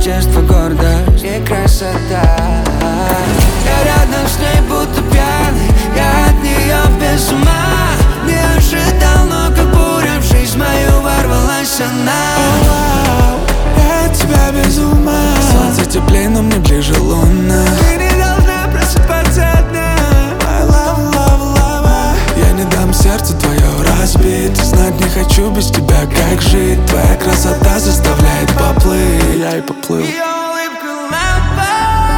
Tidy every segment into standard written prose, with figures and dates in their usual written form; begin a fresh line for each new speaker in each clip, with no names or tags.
общество, гордость и красота. Я рядом с ней будто пьяный, я от нее без ума. Не ожидал, но как буря в жизнь мою ворвалась она.
Я от тебя без ума.
Солнце теплее, но мне ближе луна.
Ты не должна просыпаться одна. My love, love, love.
Я не дам сердцу твое разбить. Знать не хочу без тебя, как жить. Твоя красота заставляет поплыть. Я и поплыл.
Ее улыбка лампа.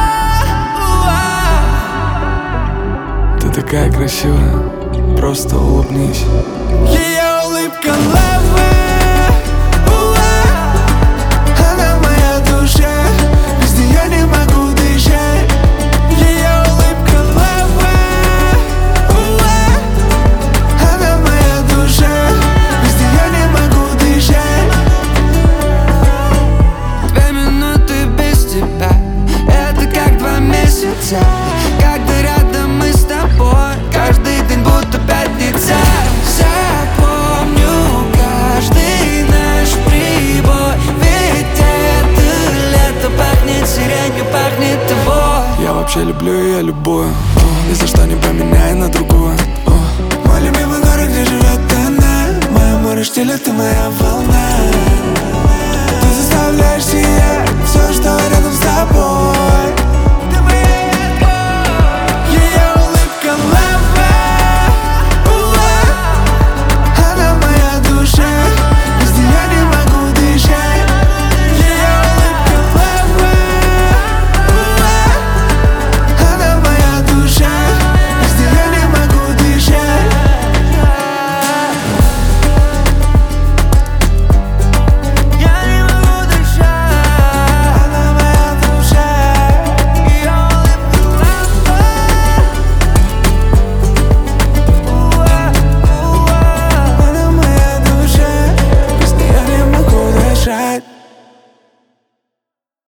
Ты такая красивая, просто улыбнись.
Ее улыбка лава. Она моя душа, без нее не могу дышать. Ее улыбка лава. Она моя душа, без нее не могу дышать.
2 минуты без тебя, это как 2 месяца. Когда рядом мы с тобой, каждый день будто пятница. Запомню каждый наш прибой, ведь это лето пахнет сиренью, пахнет тобой.
Я вообще люблю ее любую. Ни за что не поменяй на другую.
Мой любимый город, где живет она. Мое море штиля, ты моя волна.